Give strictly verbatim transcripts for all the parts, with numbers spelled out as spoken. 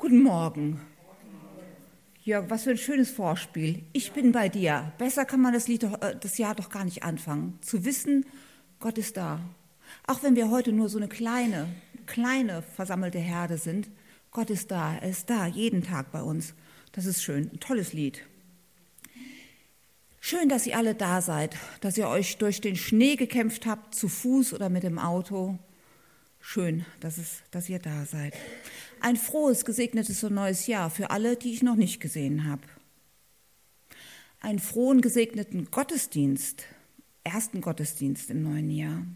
Guten Morgen. Jörg, was für ein schönes Vorspiel. Ich bin bei dir. Besser kann man das, Lied doch, äh, das Jahr doch gar nicht anfangen. Zu wissen, Gott ist da. Auch wenn wir heute nur so eine kleine, kleine versammelte Herde sind, Gott ist da. Er ist da, jeden Tag bei uns. Das ist schön. Ein tolles Lied. Schön, dass ihr alle da seid, dass ihr euch durch den Schnee gekämpft habt, zu Fuß oder mit dem Auto. Schön, dass, es, dass ihr da seid. Ein frohes, gesegnetes und neues Jahr für alle, die ich noch nicht gesehen habe. Einen frohen, gesegneten Gottesdienst, ersten Gottesdienst im neuen Jahr.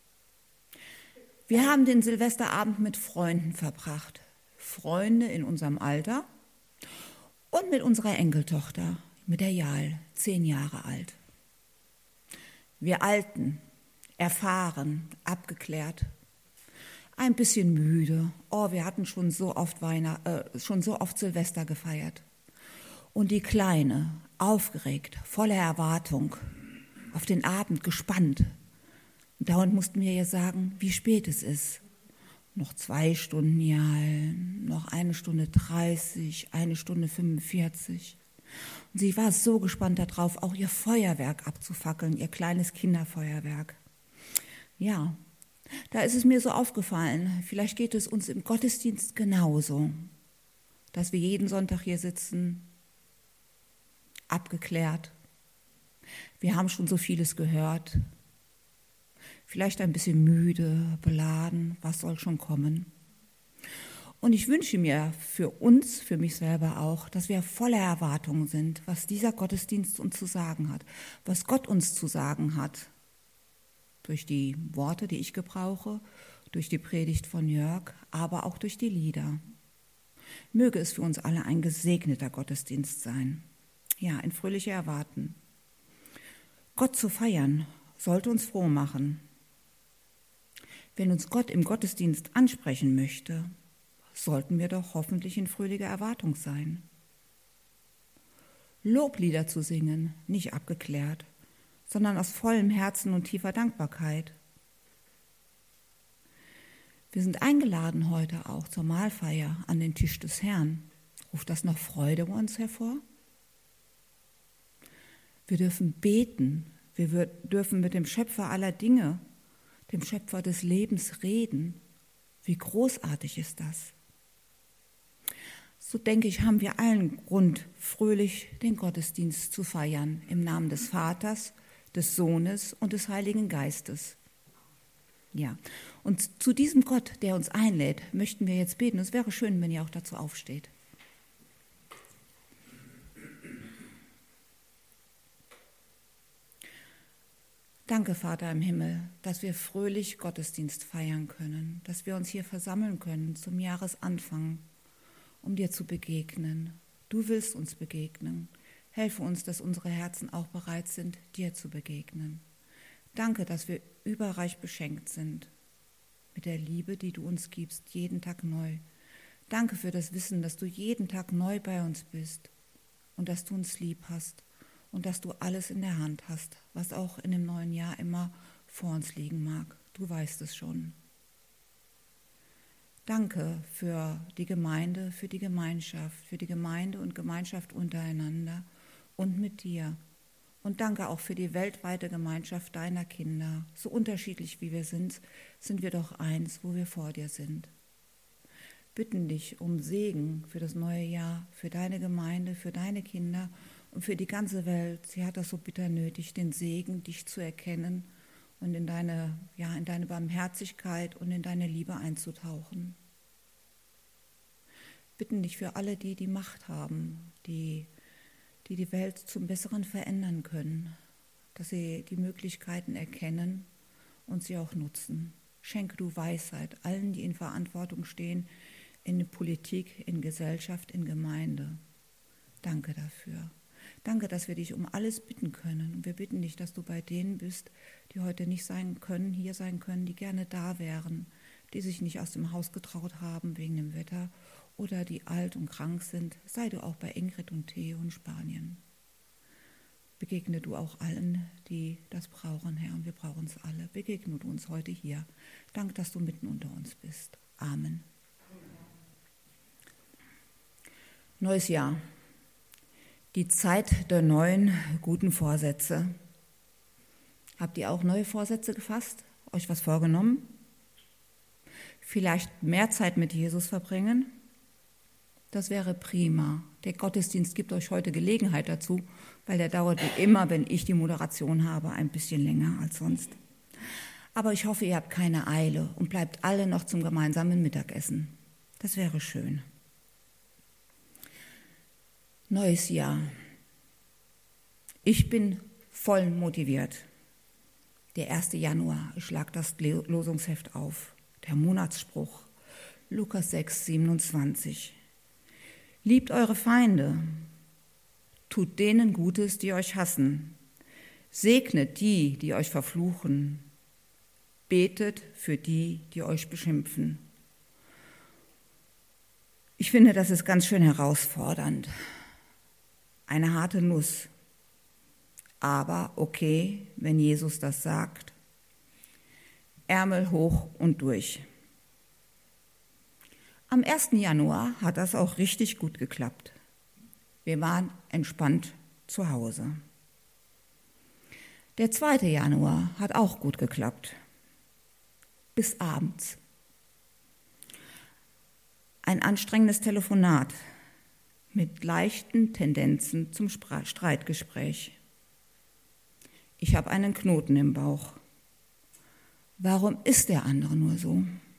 Wir haben den Silvesterabend mit Freunden verbracht. Freunde in unserem Alter und mit unserer Enkeltochter, mit der Jal, zehn Jahre alt. Wir Alten, erfahren, abgeklärt, ein bisschen müde. Oh, wir hatten schon so oft Weihnacht, äh, schon so oft Silvester gefeiert. Und die Kleine, aufgeregt, voller Erwartung, auf den Abend gespannt. Und dauernd mussten wir ihr sagen, wie spät es ist. Noch zwei Stunden, ja, noch eine Stunde dreißig, eine Stunde fünfundvierzig. Und sie war so gespannt darauf, auch ihr Feuerwerk abzufackeln, ihr kleines Kinderfeuerwerk. Ja, da ist es mir so aufgefallen, vielleicht geht es uns im Gottesdienst genauso, dass wir jeden Sonntag hier sitzen, abgeklärt. Wir haben schon so vieles gehört, vielleicht ein bisschen müde, beladen, was soll schon kommen. Und ich wünsche mir für uns, für mich selber auch, dass wir voller Erwartungen sind, was dieser Gottesdienst uns zu sagen hat, was Gott uns zu sagen hat. Durch die Worte, die ich gebrauche, durch die Predigt von Jörg, aber auch durch die Lieder. Möge es für uns alle ein gesegneter Gottesdienst sein. Ja, ein fröhlicher Erwarten. Gott zu feiern, sollte uns froh machen. Wenn uns Gott im Gottesdienst ansprechen möchte, sollten wir doch hoffentlich in fröhlicher Erwartung sein. Loblieder zu singen, nicht abgeklärt, sondern aus vollem Herzen und tiefer Dankbarkeit. Wir sind eingeladen heute auch zur Mahlfeier an den Tisch des Herrn. Ruft das noch Freude bei uns hervor? Wir dürfen beten, wir dürfen mit dem Schöpfer aller Dinge, dem Schöpfer des Lebens reden. Wie großartig ist das? So denke ich, haben wir allen Grund, fröhlich den Gottesdienst zu feiern, im Namen des Vaters, des Sohnes und des Heiligen Geistes. Ja, und zu diesem Gott, der uns einlädt, möchten wir jetzt beten. Es wäre schön, wenn ihr auch dazu aufsteht. Danke, Vater im Himmel, dass wir fröhlich Gottesdienst feiern können, dass wir uns hier versammeln können zum Jahresanfang, um dir zu begegnen. Du willst uns begegnen. Helfe uns, dass unsere Herzen auch bereit sind, dir zu begegnen. Danke, dass wir überreich beschenkt sind mit der Liebe, die du uns gibst, jeden Tag neu. Danke für das Wissen, dass du jeden Tag neu bei uns bist und dass du uns lieb hast und dass du alles in der Hand hast, was auch in dem neuen Jahr immer vor uns liegen mag. Du weißt es schon. Danke für die Gemeinde, für die Gemeinschaft, für die Gemeinde und Gemeinschaft untereinander und mit dir. Und danke auch für die weltweite Gemeinschaft deiner Kinder. So unterschiedlich wie wir sind, sind wir doch eins, wo wir vor dir sind. Bitten dich um Segen für das neue Jahr, für deine Gemeinde, für deine Kinder und für die ganze Welt. Sie hat das so bitter nötig, den Segen, dich zu erkennen und in deine, ja, in deine Barmherzigkeit und in deine Liebe einzutauchen. Bitten dich für alle, die die Macht haben, die die die Welt zum Besseren verändern können, dass sie die Möglichkeiten erkennen und sie auch nutzen. Schenke du Weisheit allen, die in Verantwortung stehen, in Politik, in Gesellschaft, in Gemeinde. Danke dafür. Danke, dass wir dich um alles bitten können. Und wir bitten dich, dass du bei denen bist, die heute nicht sein können, hier sein können, die gerne da wären, die sich nicht aus dem Haus getraut haben wegen dem Wetter oder die alt und krank sind. Sei du auch bei Ingrid und Theo in Spanien. Begegne du auch allen, die das brauchen, Herr, und wir brauchen es alle. Begegne du uns heute hier. Danke, dass du mitten unter uns bist. Amen. Neues Jahr. Die Zeit der neuen guten Vorsätze. Habt ihr auch neue Vorsätze gefasst? Euch was vorgenommen? Vielleicht mehr Zeit mit Jesus verbringen? Das wäre prima. Der Gottesdienst gibt euch heute Gelegenheit dazu, weil der dauert wie immer, wenn ich die Moderation habe, ein bisschen länger als sonst. Aber ich hoffe, ihr habt keine Eile und bleibt alle noch zum gemeinsamen Mittagessen. Das wäre schön. Neues Jahr. Ich bin voll motiviert. Der erste Januar, ich schlag das Losungsheft auf. Der Monatsspruch, Lukas sechs, siebenundzwanzig. Liebt eure Feinde, tut denen Gutes, die euch hassen, segnet die, die euch verfluchen, betet für die, die euch beschimpfen. Ich finde, das ist ganz schön herausfordernd. Eine harte Nuss. Aber okay, wenn Jesus das sagt. Ärmel hoch und durch. Am ersten Januar hat das auch richtig gut geklappt. Wir waren entspannt zu Hause. Der zweite Januar hat auch gut geklappt. Bis abends. Ein anstrengendes Telefonat mit leichten Tendenzen zum Streitgespräch. Ich habe einen Knoten im Bauch. Warum ist der andere nur so?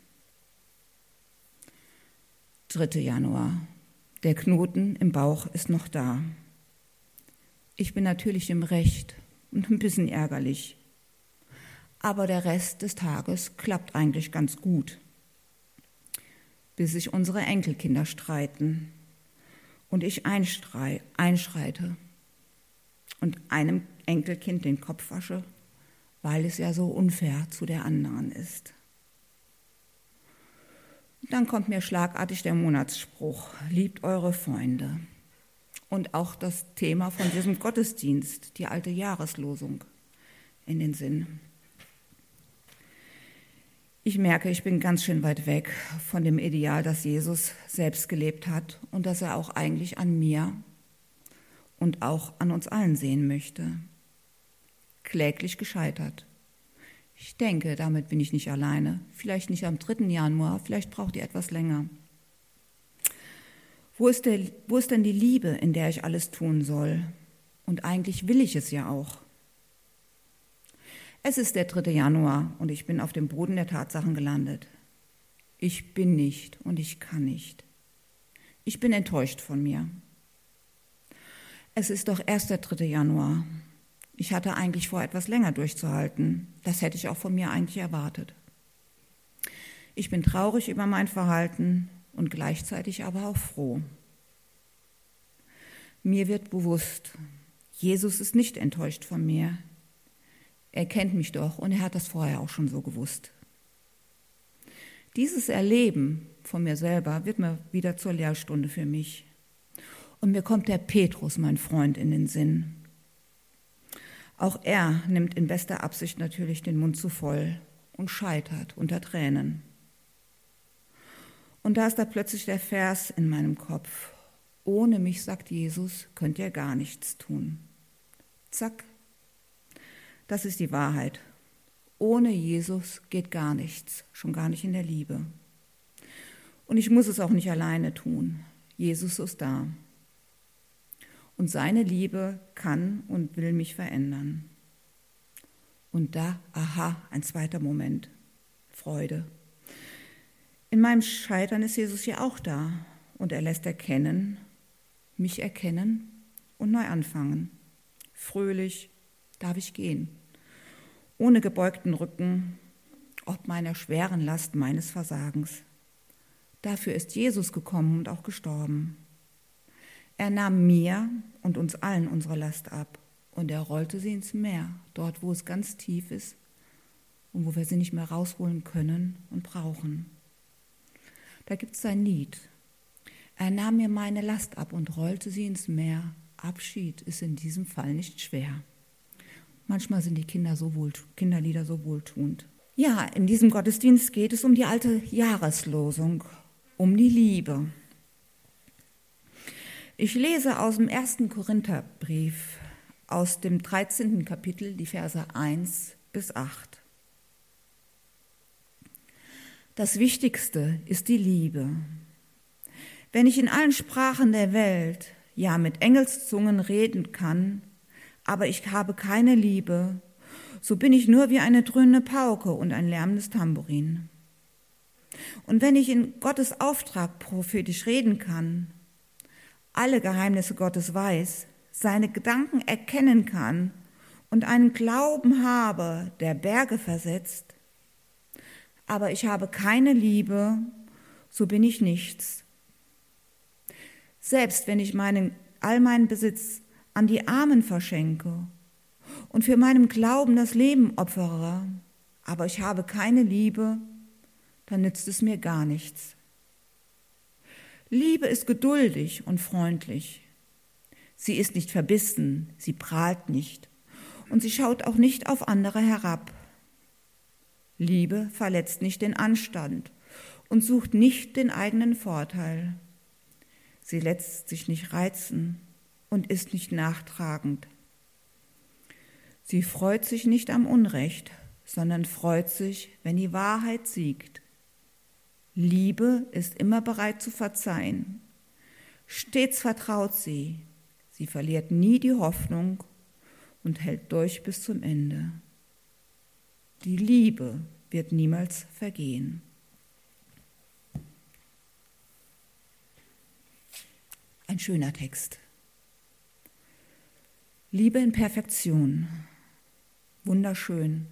dritter Januar. Der Knoten im Bauch ist noch da. Ich bin natürlich im Recht und ein bisschen ärgerlich. Aber der Rest des Tages klappt eigentlich ganz gut. Bis sich unsere Enkelkinder streiten und ich einschreite und einem Enkelkind den Kopf wasche, weil es ja so unfair zu der anderen ist. Dann kommt mir schlagartig der Monatsspruch, liebt eure Freunde. Und auch das Thema von diesem Gottesdienst, die alte Jahreslosung, in den Sinn. Ich merke, ich bin ganz schön weit weg von dem Ideal, das Jesus selbst gelebt hat und das er auch eigentlich an mir und auch an uns allen sehen möchte. Kläglich gescheitert. Ich denke, damit bin ich nicht alleine. Vielleicht nicht am dritten Januar, vielleicht braucht ihr etwas länger. Wo ist, der, wo ist denn die Liebe, in der ich alles tun soll? Und eigentlich will ich es ja auch. Es ist der dritte Januar und ich bin auf dem Boden der Tatsachen gelandet. Ich bin nicht und ich kann nicht. Ich bin enttäuscht von mir. Es ist doch erst der dritte Januar. Ich hatte eigentlich vor, etwas länger durchzuhalten. Das hätte ich auch von mir eigentlich erwartet. Ich bin traurig über mein Verhalten und gleichzeitig aber auch froh. Mir wird bewusst, Jesus ist nicht enttäuscht von mir. Er kennt mich doch und er hat das vorher auch schon so gewusst. Dieses Erleben von mir selber wird mir wieder zur Lehrstunde für mich. Und mir kommt der Petrus, mein Freund, in den Sinn. Auch er nimmt in bester Absicht natürlich den Mund zu voll und scheitert unter Tränen. Und da ist da plötzlich der Vers in meinem Kopf. Ohne mich, sagt Jesus, könnt ihr gar nichts tun. Zack. Das ist die Wahrheit. Ohne Jesus geht gar nichts, schon gar nicht in der Liebe. Und ich muss es auch nicht alleine tun. Jesus ist da. Und seine Liebe kann und will mich verändern. Und da, aha, ein zweiter Moment, Freude. In meinem Scheitern ist Jesus ja auch da und er lässt erkennen, mich erkennen und neu anfangen. Fröhlich darf ich gehen, ohne gebeugten Rücken, ob meiner schweren Last meines Versagens. Dafür ist Jesus gekommen und auch gestorben. Er nahm mir und uns allen unsere Last ab und er rollte sie ins Meer, dort wo es ganz tief ist und wo wir sie nicht mehr rausholen können und brauchen. Da gibt es ein Lied. Er nahm mir meine Last ab und rollte sie ins Meer. Abschied ist in diesem Fall nicht schwer. Manchmal sind die Kinder so wohl, Kinderlieder so wohltuend. Ja, in diesem Gottesdienst geht es um die alte Jahreslosung, um die Liebe. Ich lese aus dem ersten Korintherbrief, aus dem dreizehnten Kapitel, die Verse eins bis acht. Das Wichtigste ist die Liebe. Wenn ich in allen Sprachen der Welt, ja mit Engelszungen reden kann, aber ich habe keine Liebe, so bin ich nur wie eine dröhnende Pauke und ein lärmendes Tambourin. Und wenn ich in Gottes Auftrag prophetisch reden kann, alle Geheimnisse Gottes weiß, seine Gedanken erkennen kann und einen Glauben habe, der Berge versetzt, aber ich habe keine Liebe, so bin ich nichts. Selbst wenn ich meinen, all meinen Besitz an die Armen verschenke und für meinen Glauben das Leben opfere, aber ich habe keine Liebe, dann nützt es mir gar nichts. Liebe ist geduldig und freundlich. Sie ist nicht verbissen, sie prahlt nicht und sie schaut auch nicht auf andere herab. Liebe verletzt nicht den Anstand und sucht nicht den eigenen Vorteil. Sie lässt sich nicht reizen und ist nicht nachtragend. Sie freut sich nicht am Unrecht, sondern freut sich, wenn die Wahrheit siegt. Liebe ist immer bereit zu verzeihen. Stets vertraut sie. Sie verliert nie die Hoffnung und hält durch bis zum Ende. Die Liebe wird niemals vergehen. Ein schöner Text. Liebe in Perfektion. Wunderschön.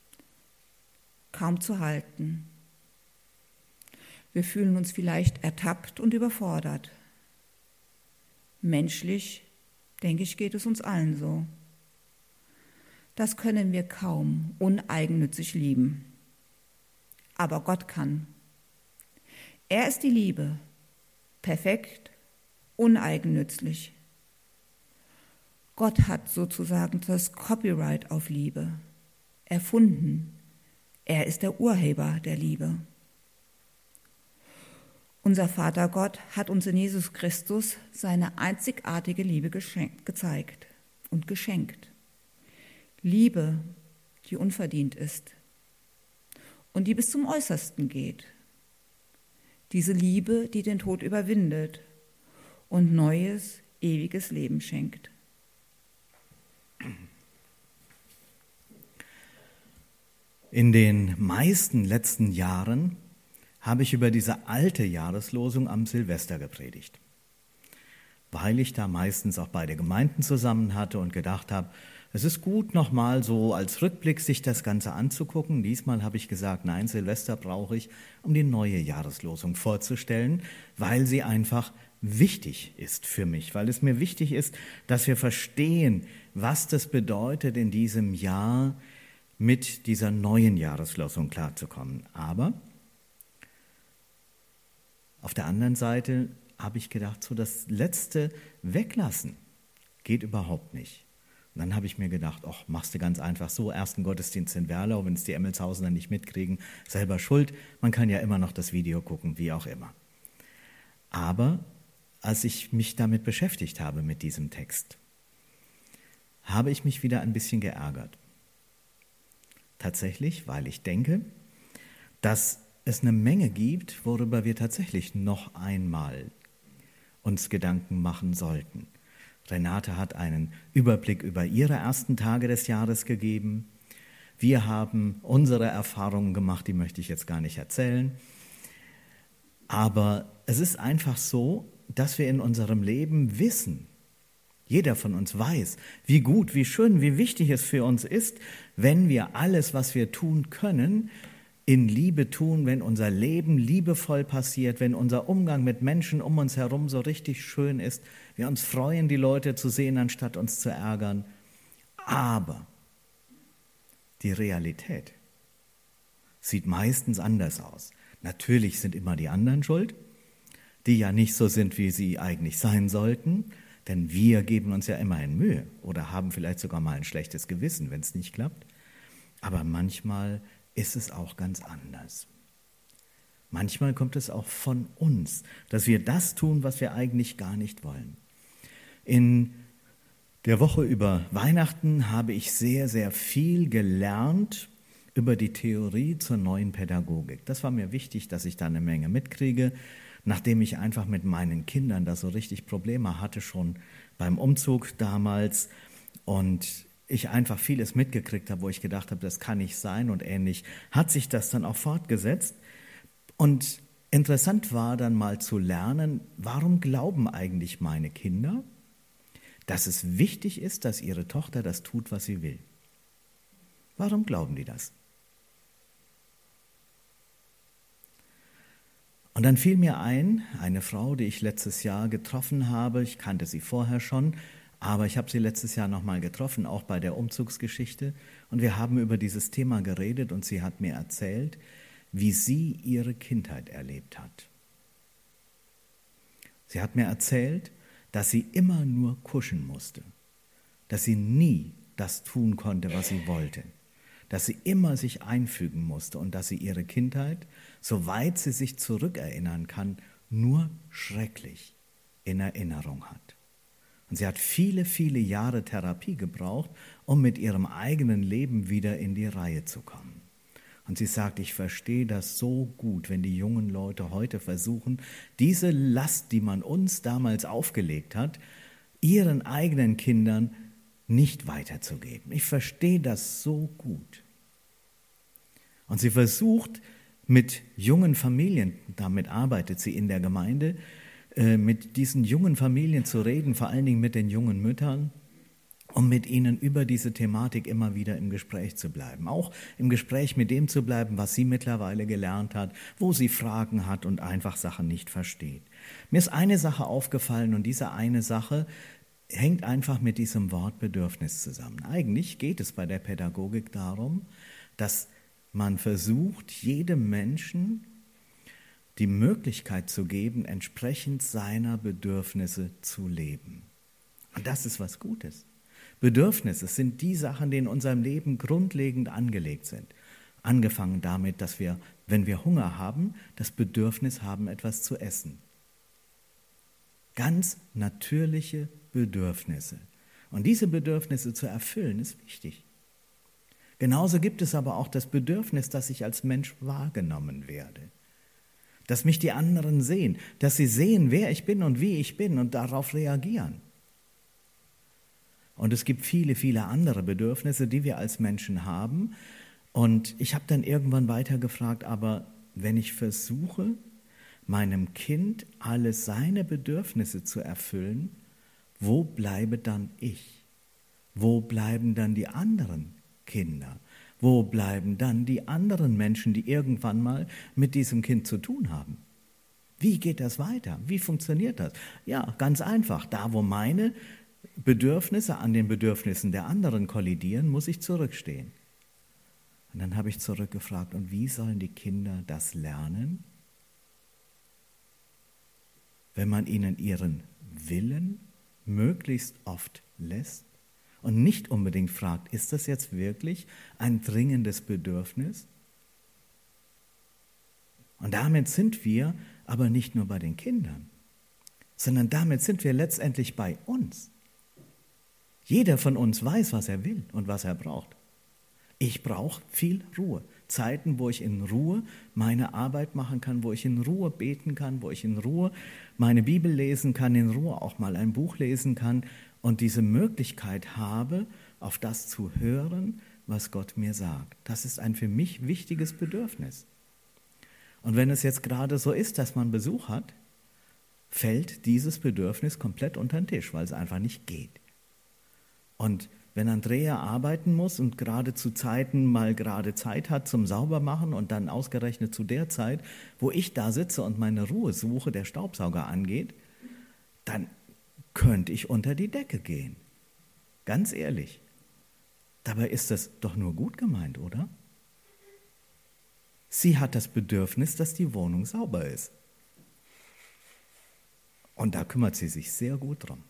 Kaum zu halten. Wir fühlen uns vielleicht ertappt und überfordert. Menschlich, denke ich, geht es uns allen so. Das können wir kaum uneigennützig lieben. Aber Gott kann. Er ist die Liebe, perfekt, uneigennützig. Gott hat sozusagen das Copyright auf Liebe erfunden. Er ist der Urheber der Liebe. Unser Vater Gott hat uns in Jesus Christus seine einzigartige Liebe geschenkt, gezeigt und geschenkt. Liebe, die unverdient ist und die bis zum Äußersten geht. Diese Liebe, die den Tod überwindet und neues, ewiges Leben schenkt. In den meisten letzten Jahren habe ich über diese alte Jahreslosung am Silvester gepredigt, weil ich da meistens auch beide Gemeinden zusammen hatte und gedacht habe, es ist gut, nochmal so als Rückblick sich das Ganze anzugucken. Diesmal habe ich gesagt, nein, Silvester brauche ich, um die neue Jahreslosung vorzustellen, weil sie einfach wichtig ist für mich, weil es mir wichtig ist, dass wir verstehen, was das bedeutet, in diesem Jahr mit dieser neuen Jahreslosung klarzukommen. Aber auf der anderen Seite habe ich gedacht, so das letzte Weglassen geht überhaupt nicht. Und dann habe ich mir gedacht, ach, machst du ganz einfach so, ersten Gottesdienst in Werlau, wenn es die Emmelshausener nicht mitkriegen, selber schuld. Man kann ja immer noch das Video gucken, wie auch immer. Aber als ich mich damit beschäftigt habe, mit diesem Text, habe ich mich wieder ein bisschen geärgert. Tatsächlich, weil ich denke, dass es eine Menge gibt, worüber wir tatsächlich noch einmal uns Gedanken machen sollten. Renate hat einen Überblick über ihre ersten Tage des Jahres gegeben. Wir haben unsere Erfahrungen gemacht, die möchte ich jetzt gar nicht erzählen. Aber es ist einfach so, dass wir in unserem Leben wissen, jeder von uns weiß, wie gut, wie schön, wie wichtig es für uns ist, wenn wir alles, was wir tun können, in Liebe tun, wenn unser Leben liebevoll passiert, wenn unser Umgang mit Menschen um uns herum so richtig schön ist, wir uns freuen, die Leute zu sehen, anstatt uns zu ärgern. Aber die Realität sieht meistens anders aus. Natürlich sind immer die anderen schuld, die ja nicht so sind, wie sie eigentlich sein sollten, denn wir geben uns ja immer in Mühe oder haben vielleicht sogar mal ein schlechtes Gewissen, wenn es nicht klappt. Aber manchmal ist es auch ganz anders. Manchmal kommt es auch von uns, dass wir das tun, was wir eigentlich gar nicht wollen. In der Woche über Weihnachten habe ich sehr, sehr viel gelernt über die Theorie zur neuen Pädagogik. Das war mir wichtig, dass ich da eine Menge mitkriege, nachdem ich einfach mit meinen Kindern da so richtig Probleme hatte, schon beim Umzug damals, und ich einfach vieles mitgekriegt habe, wo ich gedacht habe, das kann nicht sein, und ähnlich hat sich das dann auch fortgesetzt. Und interessant war dann mal zu lernen, warum glauben eigentlich meine Kinder, dass es wichtig ist, dass ihre Tochter das tut, was sie will. Warum glauben die das? Und dann fiel mir ein, eine Frau, die ich letztes Jahr getroffen habe, ich kannte sie vorher schon, aber ich habe sie letztes Jahr nochmal getroffen, auch bei der Umzugsgeschichte, und wir haben über dieses Thema geredet und sie hat mir erzählt, wie sie ihre Kindheit erlebt hat. Sie hat mir erzählt, dass sie immer nur kuschen musste, dass sie nie das tun konnte, was sie wollte, dass sie immer sich einfügen musste und dass sie ihre Kindheit, soweit sie sich zurückerinnern kann, nur schrecklich in Erinnerung hat. Und sie hat viele, viele Jahre Therapie gebraucht, um mit ihrem eigenen Leben wieder in die Reihe zu kommen. Und sie sagt, ich verstehe das so gut, wenn die jungen Leute heute versuchen, diese Last, die man uns damals aufgelegt hat, ihren eigenen Kindern nicht weiterzugeben. Ich verstehe das so gut. Und sie versucht mit jungen Familien, damit arbeitet sie in der Gemeinde, mit diesen jungen Familien zu reden, vor allen Dingen mit den jungen Müttern, um mit ihnen über diese Thematik immer wieder im Gespräch zu bleiben. Auch im Gespräch mit dem zu bleiben, was sie mittlerweile gelernt hat, wo sie Fragen hat und einfach Sachen nicht versteht. Mir ist eine Sache aufgefallen, und diese eine Sache hängt einfach mit diesem Wort Bedürfnis zusammen. Eigentlich geht es bei der Pädagogik darum, dass man versucht, jedem Menschen die Möglichkeit zu geben, entsprechend seiner Bedürfnisse zu leben. Und das ist was Gutes. Bedürfnisse sind die Sachen, die in unserem Leben grundlegend angelegt sind. Angefangen damit, dass wir, wenn wir Hunger haben, das Bedürfnis haben, etwas zu essen. Ganz natürliche Bedürfnisse. Und diese Bedürfnisse zu erfüllen, ist wichtig. Genauso gibt es aber auch das Bedürfnis, dass ich als Mensch wahrgenommen werde. Dass mich die anderen sehen, dass sie sehen, wer ich bin und wie ich bin und darauf reagieren. Und es gibt viele, viele andere Bedürfnisse, die wir als Menschen haben. Und ich habe dann irgendwann weiter gefragt, aber wenn ich versuche, meinem Kind alle seine Bedürfnisse zu erfüllen, wo bleibe dann ich? Wo bleiben dann die anderen Kinder? Wo bleiben dann die anderen Menschen, die irgendwann mal mit diesem Kind zu tun haben? Wie geht das weiter? Wie funktioniert das? Ja, ganz einfach. Da, wo meine Bedürfnisse an den Bedürfnissen der anderen kollidieren, muss ich zurückstehen. Und dann habe ich zurückgefragt, und wie sollen die Kinder das lernen, wenn man ihnen ihren Willen möglichst oft lässt und nicht unbedingt fragt, ist das jetzt wirklich ein dringendes Bedürfnis? Und damit sind wir aber nicht nur bei den Kindern, sondern damit sind wir letztendlich bei uns. Jeder von uns weiß, was er will und was er braucht. Ich brauche viel Ruhe. Zeiten, wo ich in Ruhe meine Arbeit machen kann, wo ich in Ruhe beten kann, wo ich in Ruhe meine Bibel lesen kann, in Ruhe auch mal ein Buch lesen kann und diese Möglichkeit habe, auf das zu hören, was Gott mir sagt. Das ist ein für mich wichtiges Bedürfnis. Und wenn es jetzt gerade so ist, dass man Besuch hat, fällt dieses Bedürfnis komplett unter den Tisch, weil es einfach nicht geht. Und wenn Andrea arbeiten muss und gerade zu Zeiten mal gerade Zeit hat zum Saubermachen und dann ausgerechnet zu der Zeit, wo ich da sitze und meine Ruhe suche, der Staubsauger angeht, dann könnte ich unter die Decke gehen. Ganz ehrlich. Dabei ist das doch nur gut gemeint, oder? Sie hat das Bedürfnis, dass die Wohnung sauber ist. Und da kümmert sie sich sehr gut drum.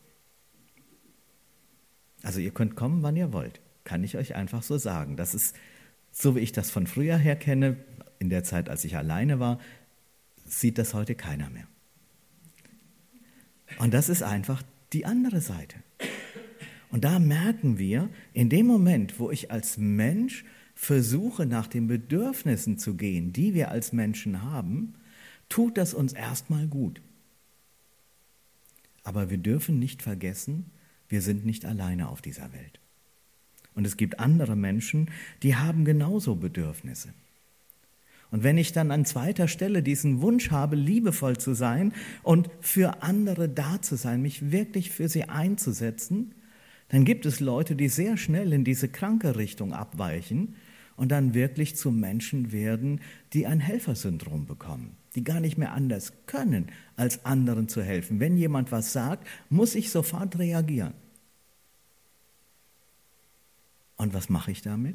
Also ihr könnt kommen, wann ihr wollt. Kann ich euch einfach so sagen. Das ist, so wie ich das von früher her kenne, in der Zeit, als ich alleine war, sieht das heute keiner mehr. Und das ist einfach die andere Seite. Und da merken wir, in dem Moment, wo ich als Mensch versuche, nach den Bedürfnissen zu gehen, die wir als Menschen haben, tut das uns erstmal gut. Aber wir dürfen nicht vergessen, wir sind nicht alleine auf dieser Welt. Und es gibt andere Menschen, die haben genauso Bedürfnisse. Und wenn ich dann an zweiter Stelle diesen Wunsch habe, liebevoll zu sein und für andere da zu sein, mich wirklich für sie einzusetzen, dann gibt es Leute, die sehr schnell in diese kranke Richtung abweichen und dann wirklich zu Menschen werden, die ein Helfersyndrom bekommen, die gar nicht mehr anders können, als anderen zu helfen. Wenn jemand was sagt, muss ich sofort reagieren. Und was mache ich damit?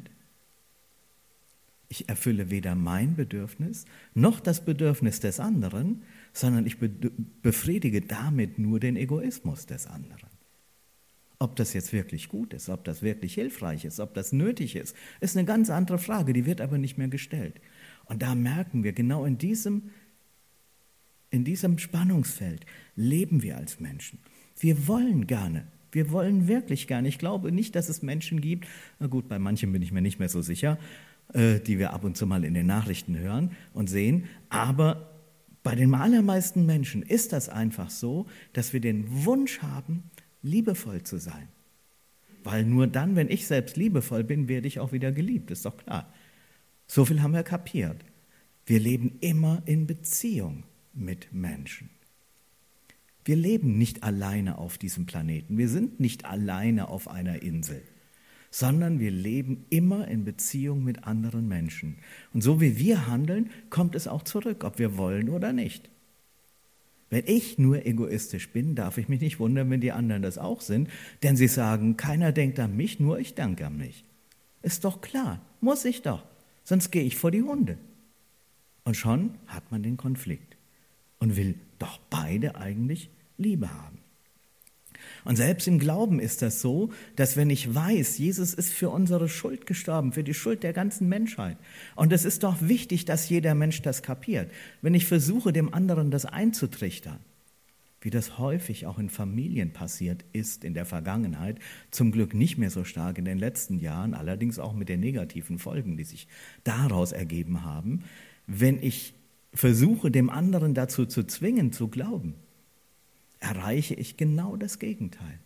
Ich erfülle weder mein Bedürfnis noch das Bedürfnis des anderen, sondern ich befriedige damit nur den Egoismus des anderen. Ob das jetzt wirklich gut ist, ob das wirklich hilfreich ist, ob das nötig ist, ist eine ganz andere Frage, die wird aber nicht mehr gestellt. Und da merken wir, genau in diesem, in diesem Spannungsfeld leben wir als Menschen. Wir wollen gerne, wir wollen wirklich gerne. Ich glaube nicht, dass es Menschen gibt, na gut, bei manchen bin ich mir nicht mehr so sicher, die wir ab und zu mal in den Nachrichten hören und sehen. Aber bei den allermeisten Menschen ist das einfach so, dass wir den Wunsch haben, liebevoll zu sein. Weil nur dann, wenn ich selbst liebevoll bin, werde ich auch wieder geliebt, ist doch klar. So viel haben wir kapiert. Wir leben immer in Beziehung mit Menschen. Wir leben nicht alleine auf diesem Planeten. Wir sind nicht alleine auf einer Insel, sondern wir leben immer in Beziehung mit anderen Menschen. Und so wie wir handeln, kommt es auch zurück, ob wir wollen oder nicht. Wenn ich nur egoistisch bin, darf ich mich nicht wundern, wenn die anderen das auch sind, denn sie sagen, keiner denkt an mich, nur ich denke an mich. Ist doch klar, muss ich doch, sonst gehe ich vor die Hunde. Und schon hat man den Konflikt und will doch beide eigentlich Liebe haben. Und selbst im Glauben ist das so, dass wenn ich weiß, Jesus ist für unsere Schuld gestorben, für die Schuld der ganzen Menschheit. Und es ist doch wichtig, dass jeder Mensch das kapiert. Wenn ich versuche, dem anderen das einzutrichtern, wie das häufig auch in Familien passiert ist in der Vergangenheit, zum Glück nicht mehr so stark in den letzten Jahren, allerdings auch mit den negativen Folgen, die sich daraus ergeben haben, wenn ich versuche, dem anderen dazu zu zwingen, zu glauben, erreiche ich genau das Gegenteil.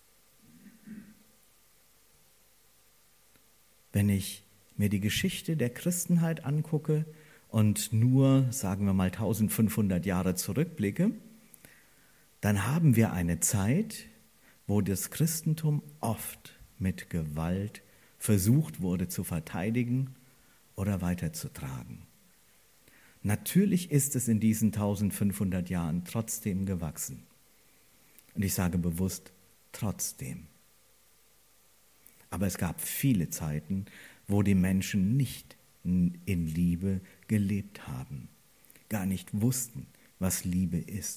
Wenn ich mir die Geschichte der Christenheit angucke und nur, sagen wir mal, eintausendfünfhundert Jahre zurückblicke, dann haben wir eine Zeit, wo das Christentum oft mit Gewalt versucht wurde zu verteidigen oder weiterzutragen. Natürlich ist es in diesen eintausendfünfhundert Jahren trotzdem gewachsen. Und ich sage bewusst trotzdem. Aber es gab viele Zeiten, wo die Menschen nicht in Liebe gelebt haben, gar nicht wussten, was Liebe ist.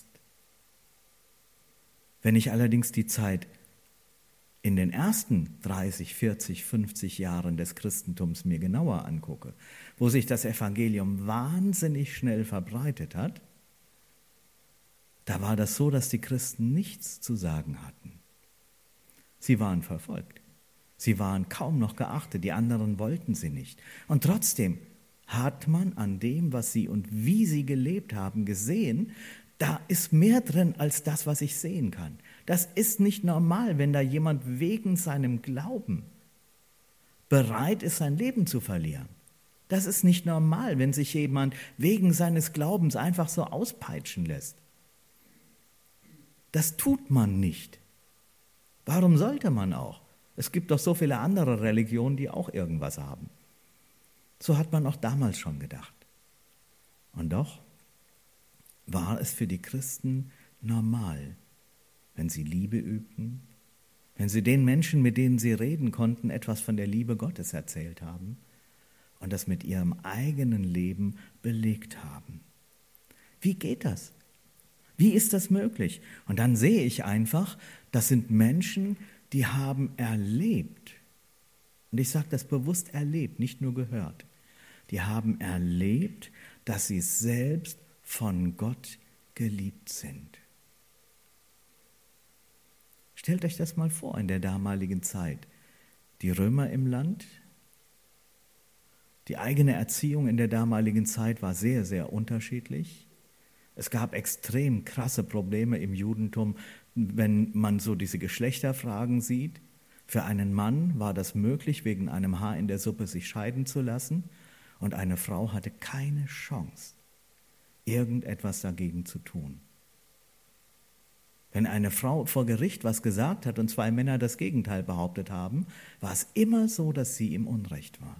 Wenn ich allerdings die Zeit in den ersten dreißig, vierzig, fünfzig Jahren des Christentums mir genauer angucke, wo sich das Evangelium wahnsinnig schnell verbreitet hat, da war das so, dass die Christen nichts zu sagen hatten. Sie waren verfolgt. Sie waren kaum noch geachtet, die anderen wollten sie nicht. Und trotzdem hat man an dem, was sie und wie sie gelebt haben, gesehen, da ist mehr drin als das, was ich sehen kann. Das ist nicht normal, wenn da jemand wegen seinem Glauben bereit ist, sein Leben zu verlieren. Das ist nicht normal, wenn sich jemand wegen seines Glaubens einfach so auspeitschen lässt. Das tut man nicht. Warum sollte man auch? Es gibt doch so viele andere Religionen, die auch irgendwas haben. So hat man auch damals schon gedacht. Und doch war es für die Christen normal, wenn sie Liebe übten, wenn sie den Menschen, mit denen sie reden konnten, etwas von der Liebe Gottes erzählt haben und das mit ihrem eigenen Leben belegt haben. Wie geht das? Wie ist das möglich? Und dann sehe ich einfach, das sind Menschen, die haben erlebt, und ich sage das bewusst erlebt, nicht nur gehört, die haben erlebt, dass sie selbst von Gott geliebt sind. Stellt euch das mal vor in der damaligen Zeit. Die Römer im Land, die eigene Erziehung in der damaligen Zeit war sehr, sehr unterschiedlich. Es gab extrem krasse Probleme im Judentum, wenn man so diese Geschlechterfragen sieht. Für einen Mann war das möglich, wegen einem Haar in der Suppe sich scheiden zu lassen, und eine Frau hatte keine Chance, irgendetwas dagegen zu tun. Wenn eine Frau vor Gericht was gesagt hat und zwei Männer das Gegenteil behauptet haben, war es immer so, dass sie im Unrecht war.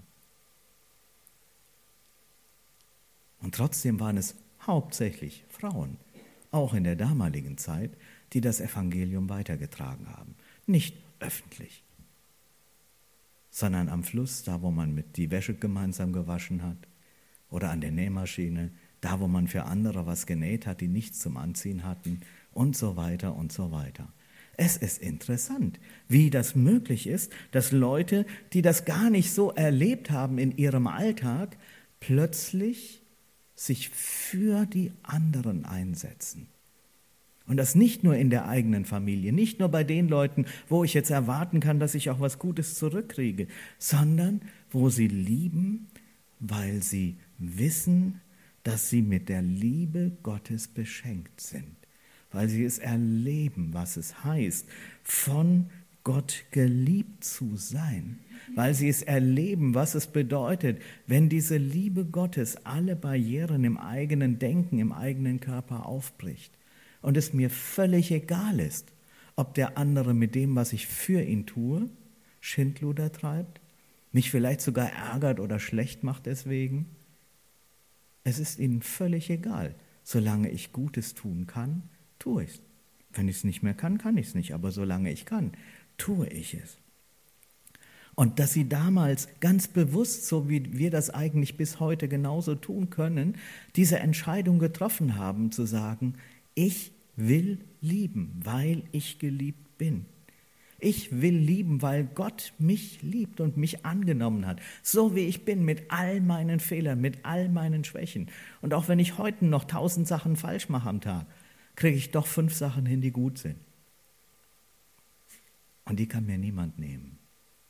Und trotzdem waren es hauptsächlich Frauen, auch in der damaligen Zeit, die das Evangelium weitergetragen haben. Nicht öffentlich, sondern am Fluss, da wo man mit die Wäsche gemeinsam gewaschen hat, oder an der Nähmaschine, da wo man für andere was genäht hat, die nichts zum Anziehen hatten, und so weiter und so weiter. Es ist interessant, wie das möglich ist, dass Leute, die das gar nicht so erlebt haben in ihrem Alltag, plötzlich sich für die anderen einsetzen. Und das nicht nur in der eigenen Familie, nicht nur bei den Leuten, wo ich jetzt erwarten kann, dass ich auch was Gutes zurückkriege, sondern wo sie lieben, weil sie wissen, dass sie mit der Liebe Gottes beschenkt sind, weil sie es erleben, was es heißt, von Gott geliebt zu sein, weil sie es erleben, was es bedeutet, wenn diese Liebe Gottes alle Barrieren im eigenen Denken, im eigenen Körper aufbricht und es mir völlig egal ist, ob der andere mit dem, was ich für ihn tue, Schindluder treibt, mich vielleicht sogar ärgert oder schlecht macht deswegen. Es ist ihnen völlig egal. Solange ich Gutes tun kann, tue ich es. Wenn ich es nicht mehr kann, kann ich es nicht. Aber solange ich kann, tue ich es. Und dass sie damals ganz bewusst, so wie wir das eigentlich bis heute genauso tun können, diese Entscheidung getroffen haben, zu sagen, ich will lieben, weil ich geliebt bin. Ich will lieben, weil Gott mich liebt und mich angenommen hat, so wie ich bin, mit all meinen Fehlern, mit all meinen Schwächen. Und auch wenn ich heute noch tausend Sachen falsch mache am Tag, kriege ich doch fünf Sachen hin, die gut sind. Und die kann mir niemand nehmen.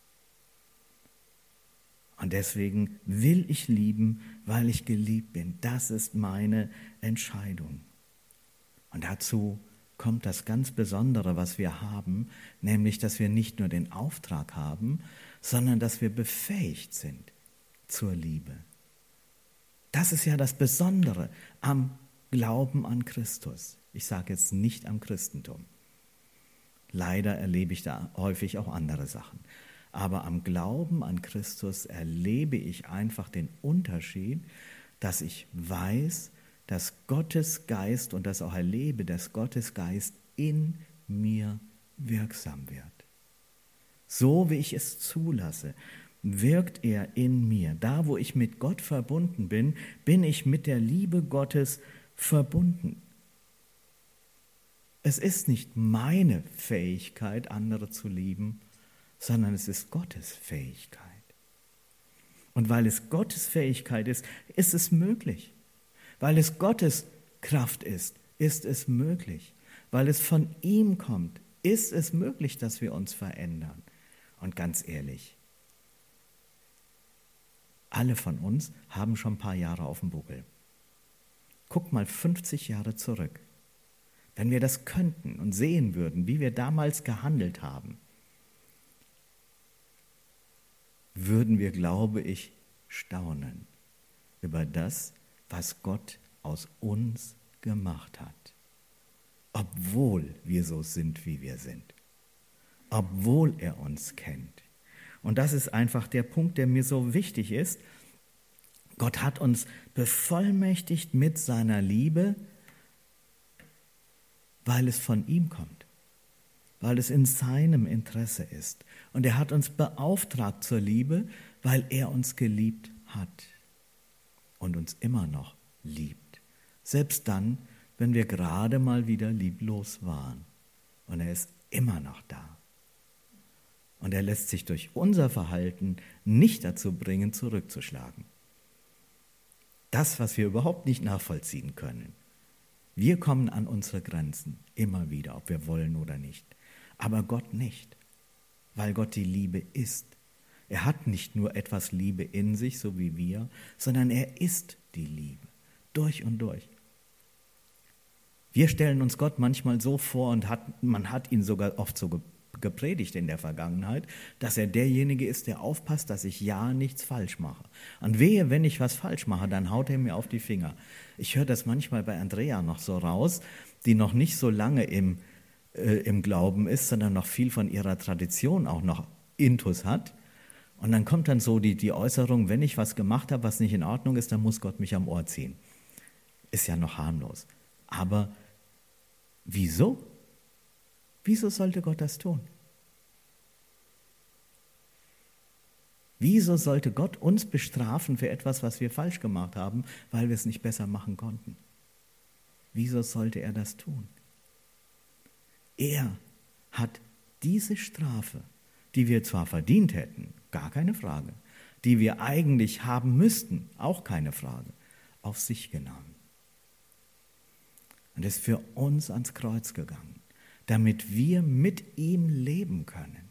Und deswegen will ich lieben, weil ich geliebt bin. Das ist meine Entscheidung. Und dazu kommt das ganz Besondere, was wir haben, nämlich, dass wir nicht nur den Auftrag haben, sondern dass wir befähigt sind zur Liebe. Das ist ja das Besondere am Glauben an Christus. Ich sage jetzt nicht am Christentum. Leider erlebe ich da häufig auch andere Sachen. Aber am Glauben an Christus erlebe ich einfach den Unterschied, dass ich weiß, dass Gottes Geist und das auch erlebe, dass Gottes Geist in mir wirksam wird. So wie ich es zulasse, wirkt er in mir. Da, wo ich mit Gott verbunden bin, bin ich mit der Liebe Gottes verbunden. Es ist nicht meine Fähigkeit, andere zu lieben, sondern es ist Gottes Fähigkeit. Und weil es Gottes Fähigkeit ist, ist es möglich. Weil es Gottes Kraft ist, ist es möglich. Weil es von ihm kommt, ist es möglich, dass wir uns verändern. Und ganz ehrlich, alle von uns haben schon ein paar Jahre auf dem Buckel. Guck mal fünfzig Jahre zurück. Wenn wir das könnten und sehen würden, wie wir damals gehandelt haben, würden wir, glaube ich, staunen über das, was Gott aus uns gemacht hat. Obwohl wir so sind, wie wir sind. Obwohl er uns kennt. Und das ist einfach der Punkt, der mir so wichtig ist. Gott hat uns bevollmächtigt mit seiner Liebe, weil es von ihm kommt. Weil es in seinem Interesse ist. Und er hat uns beauftragt zur Liebe, weil er uns geliebt hat. Und uns immer noch liebt. Selbst dann, wenn wir gerade mal wieder lieblos waren. Und er ist immer noch da. Und er lässt sich durch unser Verhalten nicht dazu bringen, zurückzuschlagen. Das, was wir überhaupt nicht nachvollziehen können. Wir kommen an unsere Grenzen, immer wieder, ob wir wollen oder nicht. aber Gott nicht, weil Gott die Liebe ist. Er hat nicht nur etwas Liebe in sich, so wie wir, sondern er ist die Liebe, durch und durch. Wir stellen uns Gott manchmal so vor und hat, man hat ihn sogar oft so gepredigt in der Vergangenheit, dass er derjenige ist, der aufpasst, dass ich ja nichts falsch mache. Und wehe, wenn ich was falsch mache, dann haut er mir auf die Finger. Ich höre das manchmal bei Andrea noch so raus, die noch nicht so lange im, äh, im Glauben ist, sondern noch viel von ihrer Tradition auch noch intus hat. Und dann kommt dann so die, die Äußerung, wenn ich was gemacht habe, was nicht in Ordnung ist, dann muss Gott mich am Ohr ziehen. Ist ja noch harmlos. Aber wieso? Wieso sollte Gott das tun? Wieso sollte Gott uns bestrafen für etwas, was wir falsch gemacht haben, weil wir es nicht besser machen konnten? Wieso sollte er das tun? Er hat diese Strafe, die wir zwar verdient hätten, gar keine Frage, die wir eigentlich haben müssten, auch keine Frage, auf sich genommen. Und ist für uns ans Kreuz gegangen, damit wir mit ihm leben können,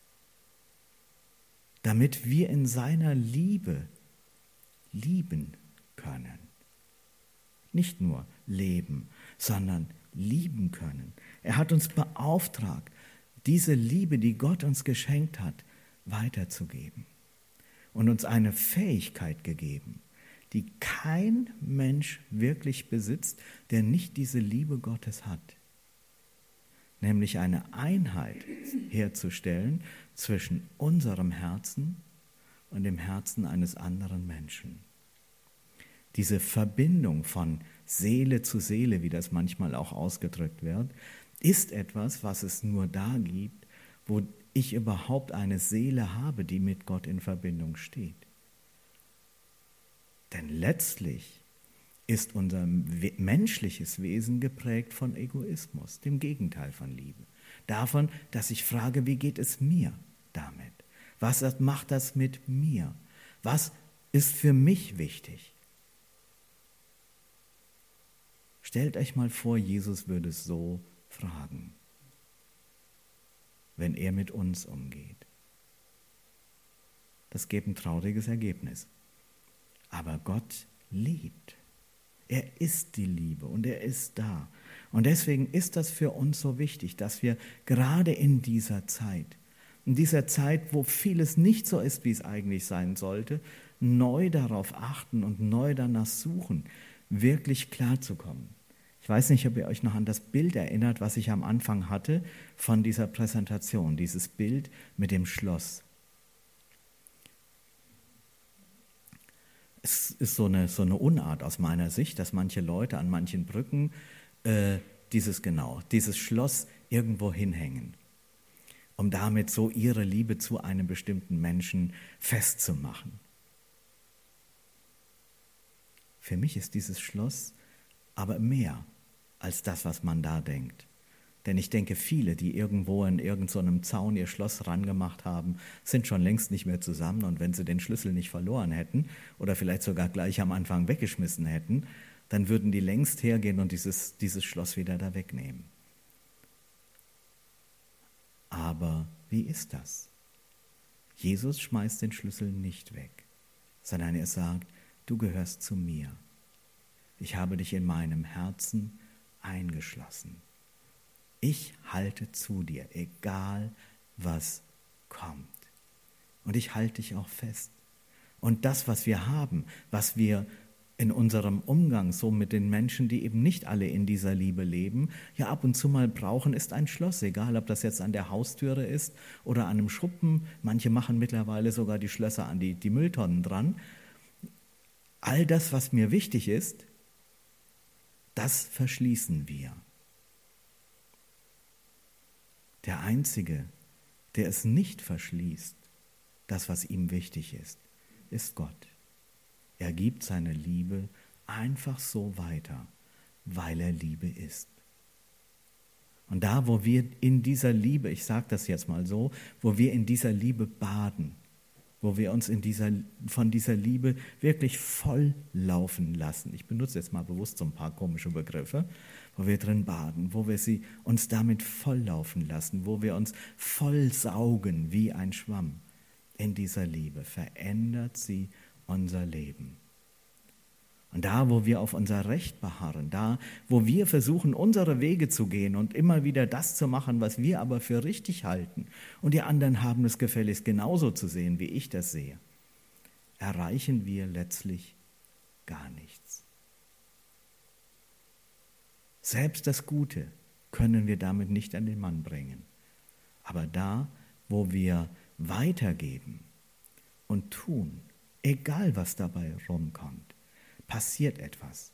damit wir in seiner Liebe lieben können. Nicht nur leben, sondern lieben können. Er hat uns beauftragt, diese Liebe, die Gott uns geschenkt hat, weiterzugeben und uns eine Fähigkeit gegeben, die kein Mensch wirklich besitzt, der nicht diese Liebe Gottes hat. Nämlich eine Einheit herzustellen zwischen unserem Herzen und dem Herzen eines anderen Menschen. Diese Verbindung von Seele zu Seele, wie das manchmal auch ausgedrückt wird, ist etwas, was es nur da gibt, wo ich überhaupt eine Seele habe, die mit Gott in Verbindung steht. Denn letztlich ist unser menschliches Wesen geprägt von Egoismus, dem Gegenteil von Liebe. Davon, dass ich frage, wie geht es mir damit? Was macht das mit mir? Was ist für mich wichtig? Stellt euch mal vor, Jesus würde es so fragen, wenn er mit uns umgeht. Das gäbe ein trauriges Ergebnis. Aber Gott liebt. Er ist die Liebe und er ist da. Und deswegen ist das für uns so wichtig, dass wir gerade in dieser Zeit, in dieser Zeit, wo vieles nicht so ist, wie es eigentlich sein sollte, neu darauf achten und neu danach suchen, wirklich klarzukommen. Ich weiß nicht, ob ihr euch noch an das Bild erinnert, was ich am Anfang hatte von dieser Präsentation, dieses Bild mit dem Schloss. Es ist so eine, so eine Unart aus meiner Sicht, dass manche Leute an manchen Brücken äh, dieses genau, dieses Schloss irgendwo hinhängen, um damit so ihre Liebe zu einem bestimmten Menschen festzumachen. Für mich ist dieses Schloss aber mehr als das, was man da denkt. Denn ich denke, viele, die irgendwo in irgendeinem Zaun ihr Schloss rangemacht haben, sind schon längst nicht mehr zusammen. Und wenn sie den Schlüssel nicht verloren hätten oder vielleicht sogar gleich am Anfang weggeschmissen hätten, dann würden die längst hergehen und dieses, dieses Schloss wieder da wegnehmen. Aber wie ist das? Jesus schmeißt den Schlüssel nicht weg, sondern er sagt, du gehörst zu mir. Ich habe dich in meinem Herzen eingeschlossen. Ich halte zu dir, egal was kommt. Und ich halte dich auch fest. Und das, was wir haben, was wir in unserem Umgang so mit den Menschen, die eben nicht alle in dieser Liebe leben, ja ab und zu mal brauchen, ist ein Schloss, egal ob das jetzt an der Haustüre ist oder an einem Schuppen. Manche machen mittlerweile sogar die Schlösser an die, die Mülltonnen dran. All das, was mir wichtig ist, das verschließen wir. Der Einzige, der es nicht verschließt, das, was ihm wichtig ist, ist Gott. Er gibt seine Liebe einfach so weiter, weil er Liebe ist. Und da, wo wir in dieser Liebe, ich sage das jetzt mal so, wo wir in dieser Liebe baden, wo wir uns in dieser, von dieser Liebe wirklich voll laufen lassen. Ich benutze jetzt mal bewusst so ein paar komische Begriffe, wo wir drin baden, wo wir sie uns damit volllaufen lassen, wo wir uns voll saugen wie ein Schwamm. In dieser Liebe verändert sie unser Leben. Und da, wo wir auf unser Recht beharren, da, wo wir versuchen, unsere Wege zu gehen und immer wieder das zu machen, was wir aber für richtig halten, und die anderen haben es gefälligst genauso zu sehen, wie ich das sehe, erreichen wir letztlich gar nichts. Selbst das Gute können wir damit nicht an den Mann bringen. Aber da, wo wir weitergeben und tun, egal was dabei rumkommt, passiert etwas.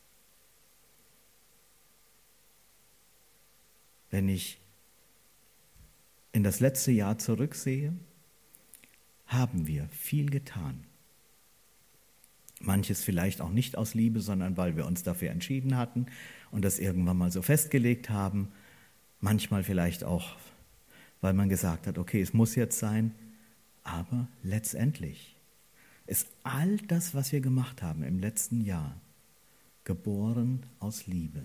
Wenn ich in das letzte Jahr zurücksehe, haben wir viel getan. Manches vielleicht auch nicht aus Liebe, sondern weil wir uns dafür entschieden hatten und das irgendwann mal so festgelegt haben. Manchmal vielleicht auch, weil man gesagt hat, okay, es muss jetzt sein. Aber letztendlich ist all das, was wir gemacht haben im letzten Jahr, geboren aus Liebe.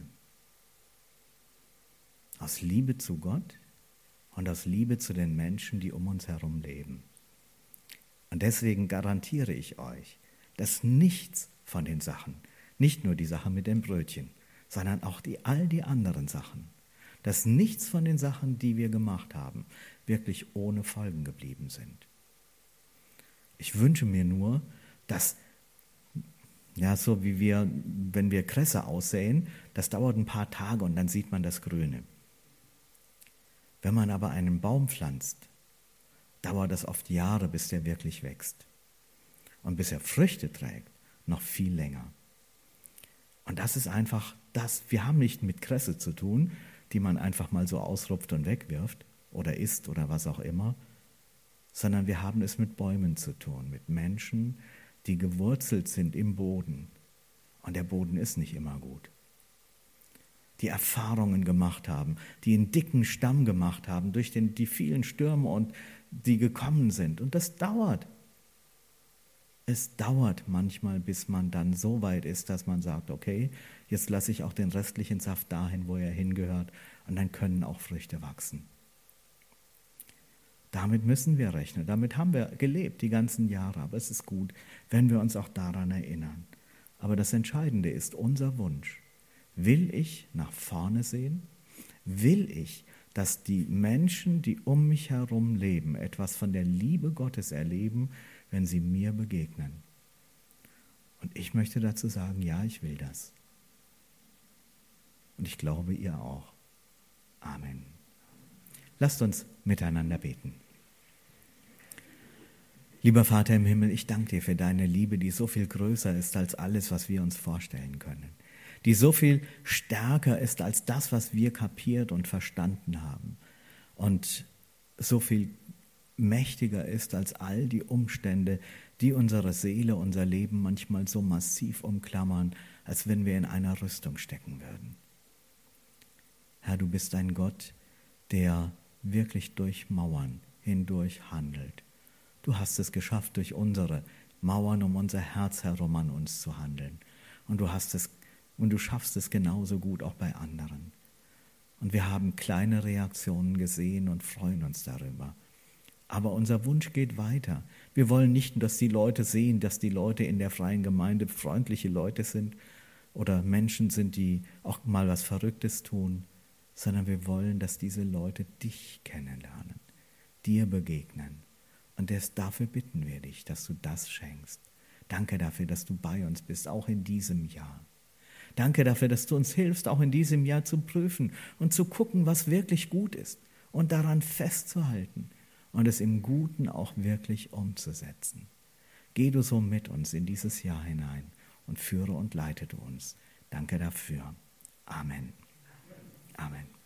Aus Liebe zu Gott und aus Liebe zu den Menschen, die um uns herum leben. Und deswegen garantiere ich euch, dass nichts von den Sachen, nicht nur die Sache mit dem Brötchen, sondern auch die, all die anderen Sachen, dass nichts von den Sachen, die wir gemacht haben, wirklich ohne Folgen geblieben sind. Ich wünsche mir nur, dass, ja, so wie wir, wenn wir Kresse aussäen, das dauert ein paar Tage und dann sieht man das Grüne. Wenn man aber einen Baum pflanzt, dauert das oft Jahre, bis der wirklich wächst. Und bis er Früchte trägt, noch viel länger. Und das ist einfach das, wir haben nicht mit Kresse zu tun, die man einfach mal so ausrupft und wegwirft oder isst oder was auch immer, sondern wir haben es mit Bäumen zu tun, mit Menschen, die gewurzelt sind im Boden. Und der Boden ist nicht immer gut. Die Erfahrungen gemacht haben, die einen dicken Stamm gemacht haben durch den, die vielen Stürme, und die gekommen sind. Und das dauert. Es dauert manchmal, bis man dann so weit ist, dass man sagt, okay, jetzt lasse ich auch den restlichen Saft dahin, wo er hingehört, und dann können auch Früchte wachsen. Damit müssen wir rechnen, damit haben wir gelebt die ganzen Jahre, aber es ist gut, wenn wir uns auch daran erinnern. Aber das Entscheidende ist unser Wunsch. Will ich nach vorne sehen? Will ich, dass die Menschen, die um mich herum leben, etwas von der Liebe Gottes erleben, wenn sie mir begegnen? Und ich möchte dazu sagen, ja, ich will das. Und ich glaube, ihr auch. Amen. Lasst uns miteinander beten. Lieber Vater im Himmel, ich danke dir für deine Liebe, die so viel größer ist als alles, was wir uns vorstellen können. Die so viel stärker ist als das, was wir kapiert und verstanden haben. Und so viel mächtiger ist als all die Umstände, die unsere Seele, unser Leben manchmal so massiv umklammern, als wenn wir in einer Rüstung stecken würden. Herr, du bist ein Gott, der wirklich durch Mauern hindurch handelt. Du hast es geschafft, durch unsere Mauern um unser Herz herum an uns zu handeln. Und du hast es, und du schaffst es genauso gut auch bei anderen. Und wir haben kleine Reaktionen gesehen und freuen uns darüber. Aber unser Wunsch geht weiter. Wir wollen nicht, dass die Leute sehen, dass die Leute in der freien Gemeinde freundliche Leute sind oder Menschen sind, die auch mal was Verrücktes tun, sondern wir wollen, dass diese Leute dich kennenlernen, dir begegnen. Und das, dafür bitten wir dich, dass du das schenkst. Danke dafür, dass du bei uns bist, auch in diesem Jahr. Danke dafür, dass du uns hilfst, auch in diesem Jahr zu prüfen und zu gucken, was wirklich gut ist und daran festzuhalten und es im Guten auch wirklich umzusetzen. Geh du so mit uns in dieses Jahr hinein und führe und leite du uns. Danke dafür. Amen. Amen.